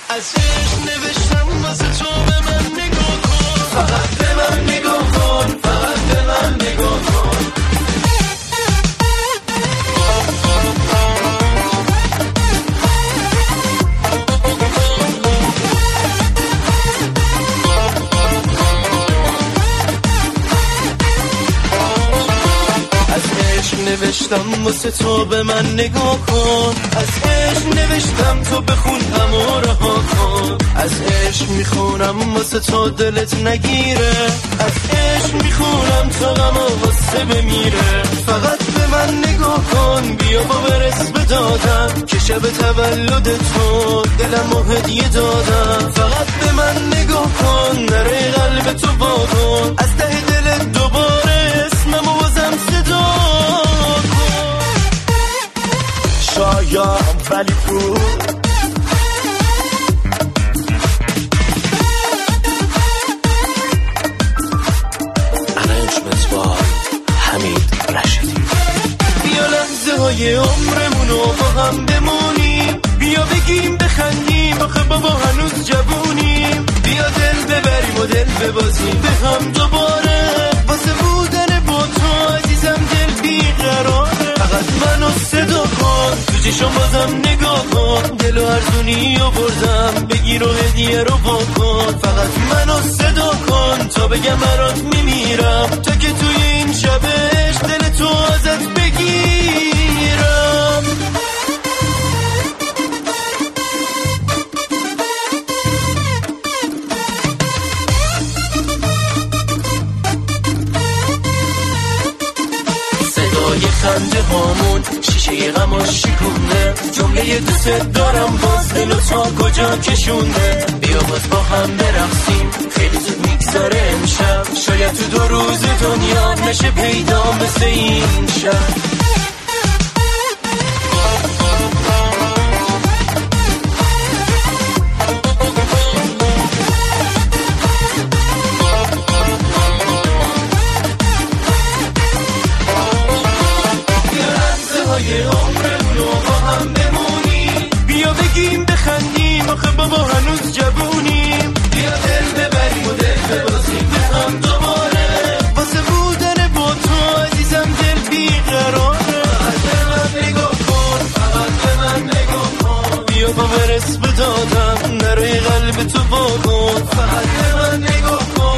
از عشق نوشتم واسه تو به من نگاه کن، فقط به من نگاه کن، فقط به من نگاه کن. نوشتم واسه تو به من نگاه کن، از عشق نوشتم تو بخون اما رها کن، از عشق میخونم واسه تو دلت نگیره، از عشق میخونم تا غما واسه بمیره. فقط به من نگاه کن، بیا با برس به دادم که شب تولد تو دلمو هدیه دادم. فقط به من نگاه کن، نره قلب تو با کن، از ته دلت دوباره اسممو بازم صدا. شایم ولی بود Arrangements by حمید رشیدی. بیا لحظه های عمرمونو با هم بمونیم، بیا بگیم بخندیم آخه بابا هنوز جوونیم، بیا دل ببریم و دل ببازیم به هم دوباره، واسه بودن با تو عزیزم دل بیقراره. فقط منو صدا کن، تو چشم بازم نگاه کن، دلو ارزونی رو بردم بگیر و هدیه رو با کن. فقط منو صدا کن تا بگم برات میمیرم، تا که توی این شبش دل تو ازت بگیرم. خنده هامون شیشه غمو شکونده، جمله دوست دارم باز دلو تا کجا کشونده. بیا باز با هم برقصیم، خیلی زود میگذره امشب، شاید تو 2 روز دنیا نشه پیدا مثل این شب. عمرمونو با هم بمونیم، بیا بگیم بخندیم آخه بابا هنوز جوونیم، بیا دل ببریم و دل ببازیم به هم دوباره، واسه بودن با تو عزیزم دل بیقراره. فقط به من نگاه کن، فقط به من نگاه کن، بیا با برس به دادم نروی قلب تو با کن، فقط به من نگاه کن.